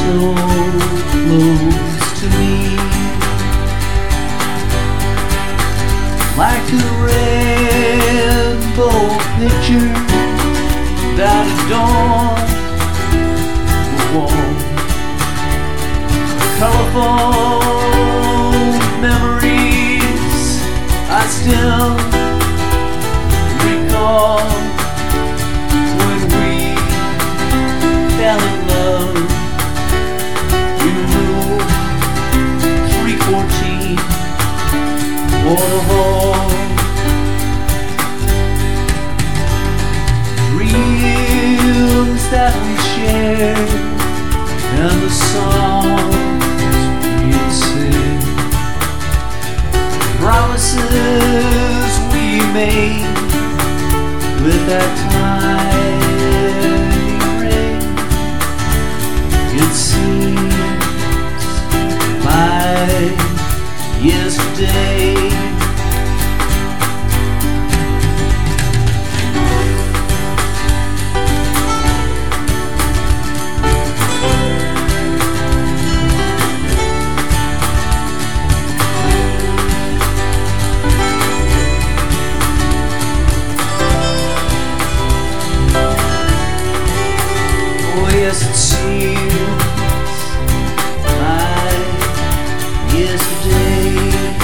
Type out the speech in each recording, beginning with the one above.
so close to me, like a rainbow picture that adorns the wall. Colorful memories I still recall when we fell in love in room 314 Waterhall. Dreams that we shared and the songs we'd sing, promises we made with that tiny ring. It seems like yesterday. Yes, it seems like yesterday,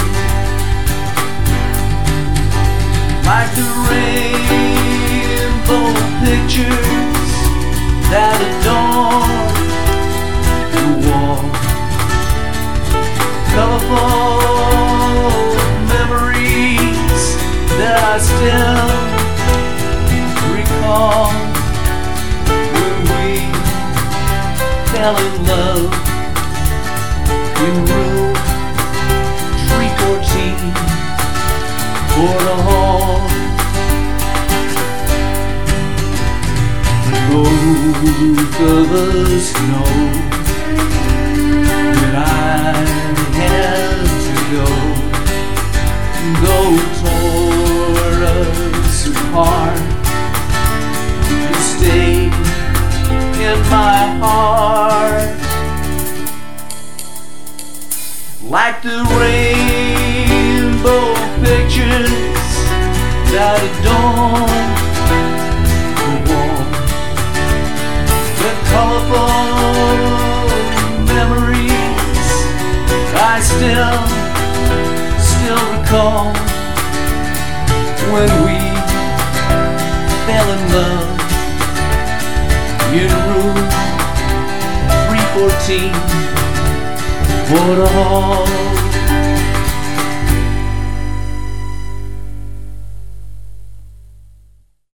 like the rainbow pictures that adorn the wall. Colorful memories that I still recall fell in love in room 314 Waterhall. Both of us know that I had to go tore us apart and stay in my heart, like the rainbow pictures that adorn the wall. The colorful memories I still recall when we fell in love in room 314 Waterhall.